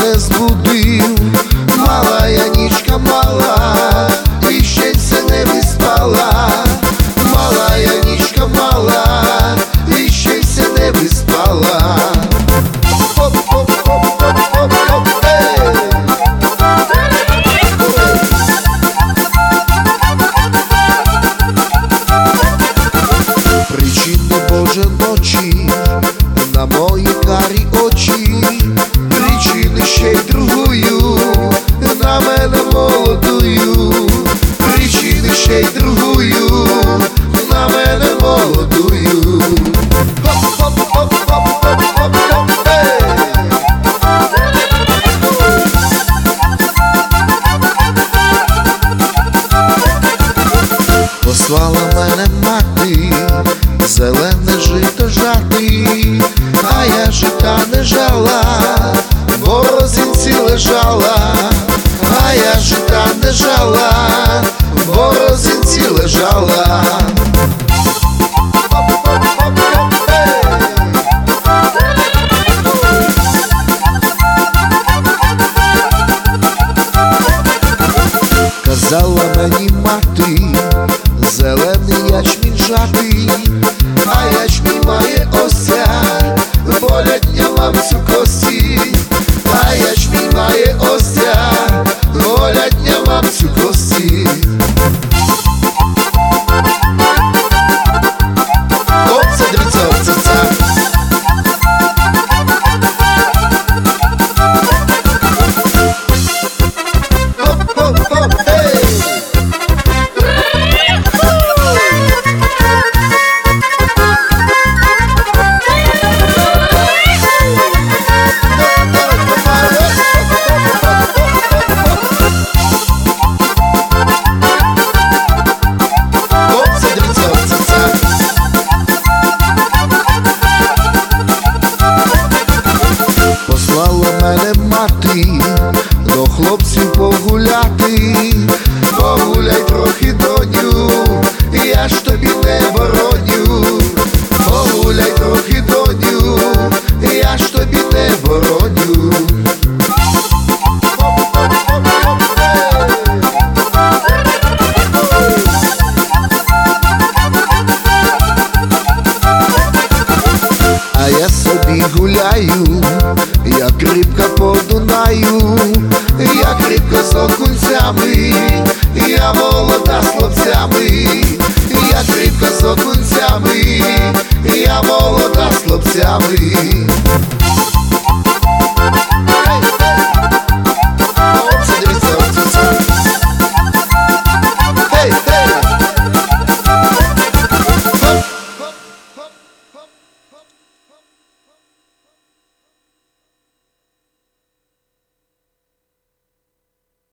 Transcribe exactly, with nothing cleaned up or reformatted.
мене збудив, мала я нічка мала, і ще все не виспала, мала я нічка мала, і ще все не виспала. Причини, Боже, ночі на мої карі очі, причини ще й другою на мене молодую, причини ще й другою на мене молодую. Послала мене мати зелене жито жати, а я жита не жала, бо розинці лежала, а я жита не жала, бо розинці лежала. Казала мені мати, зелений ячмінь жатий, а ячмінь має ося, болять дня мамцю кості, а ячмінь має ося, болять дня мамцю кості. Оце, дивіться, оце, це. Оп-оп-оп, ей! Послала мене мати до хлопців погуляти, погуляй трохи, доню, я ж тобі не бороню, погуляй трохи, доню, я ж тобі не бороню. А я собі гуляю, як рибка по Дунаю, як рибка з окунцями, я молода з хлопцями, як рибка з окунцями, я молода з хлопцями.